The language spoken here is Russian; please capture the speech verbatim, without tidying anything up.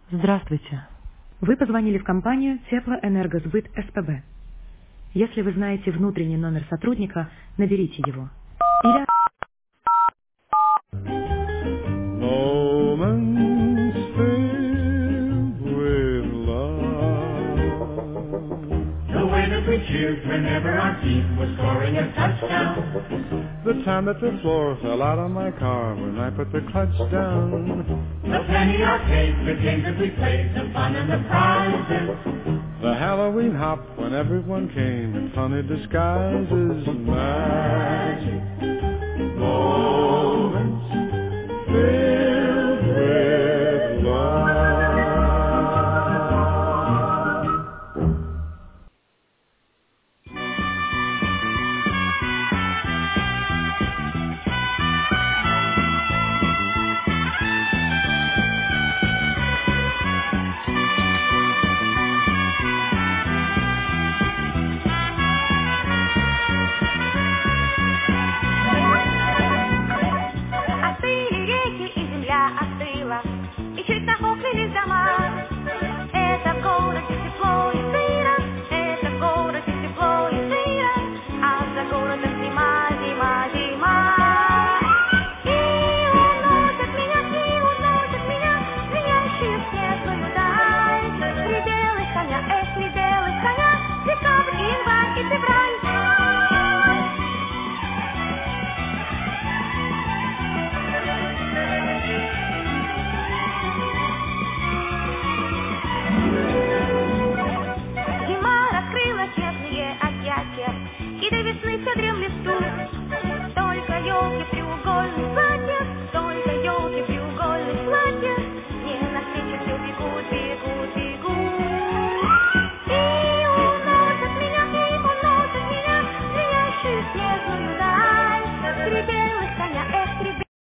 Здравствуйте. Вы позвонили в компанию Теплоэнергосбыт СПБ. Если вы знаете внутренний номер сотрудника, наберите его. Или... Moments filled with love. The way that we cheered whenever our team was scoring a touchdown. The time that the floor fell out of my car when I put the clutch down. The penny arcade, the games that we played, the fun and the prizes. The Halloween hop when everyone came in funny disguises. Magic moments filled with love. Остыли реки и земля остыла, и чуть нахохлились дома. Это в городе тепло и сыро, это в городе тепло и сыро, а за городом зима, зима, зима. И уносят меня, и уносят меня, звенящие в светлую даль. Пределы коня, эх, пределы коня, декабрь, январь и февраль. Зима раскрыла честные объятия, и до весны все дремлет тут. Только елки в треугольных платьях, только елки в треугольных платьях, мне навстречу все бегут, бегут, бегут. И уносят меня, и уносят меня, звенящую снежную даль. Пределы коня, эх, пределы.